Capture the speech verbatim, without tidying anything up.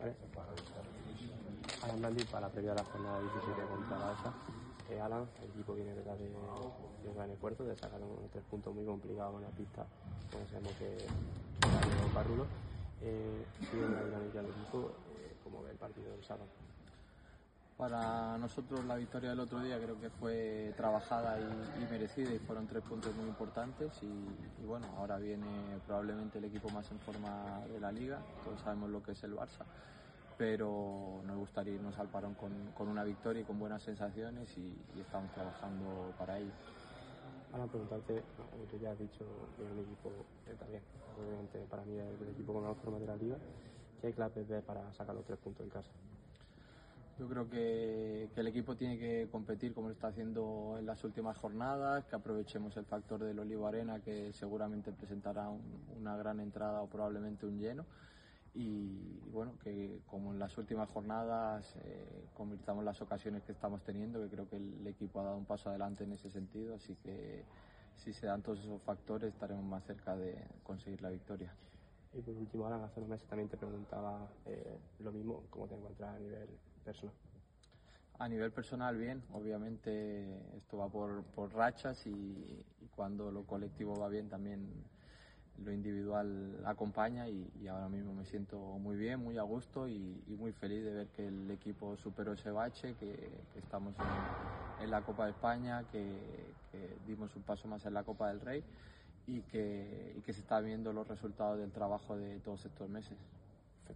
Vale. Alan Brandi para la previa de la jornada diecisiete contra Barça. Eh, Alan, el equipo viene detrás de, de un gran esfuerzo, de sacar unos tres puntos muy complicados en la pista, como sabemos que es Parrulo. Eh, sigue una dinámica del equipo, eh, como ve el partido del sábado. Para nosotros la victoria del otro día creo que fue trabajada y, y merecida, y fueron tres puntos muy importantes y, y bueno, ahora viene probablemente el equipo más en forma de la liga, todos sabemos lo que es el Barça, pero nos gustaría irnos al parón con, con una victoria y con buenas sensaciones y, y estamos trabajando para ello. Ahora preguntarte, como tú ya has dicho, que es un equipo eh, también, obviamente para mí es el equipo con más forma de la liga, ¿qué hay claves de para sacar los tres puntos en casa? Yo creo que, que el equipo tiene que competir como lo está haciendo en las últimas jornadas, que aprovechemos el factor del Olivo Arena, que seguramente presentará un, una gran entrada o probablemente un lleno, y, y bueno, que como en las últimas jornadas eh, convirtamos las ocasiones que estamos teniendo, que creo que el equipo ha dado un paso adelante en ese sentido, así que si se dan todos esos factores estaremos más cerca de conseguir la victoria. Y por último, Alan, hace unos meses también te preguntaba eh, lo mismo, ¿cómo te encuentras a nivel personal? A nivel personal, bien, obviamente esto va por, por rachas y, y cuando lo colectivo va bien también lo individual acompaña y, y ahora mismo me siento muy bien, muy a gusto y, y muy feliz de ver que el equipo superó ese bache, que, que estamos en, en la Copa de España, que, que dimos un paso más en la Copa del Rey y que, y que se están viendo los resultados del trabajo de todos estos meses.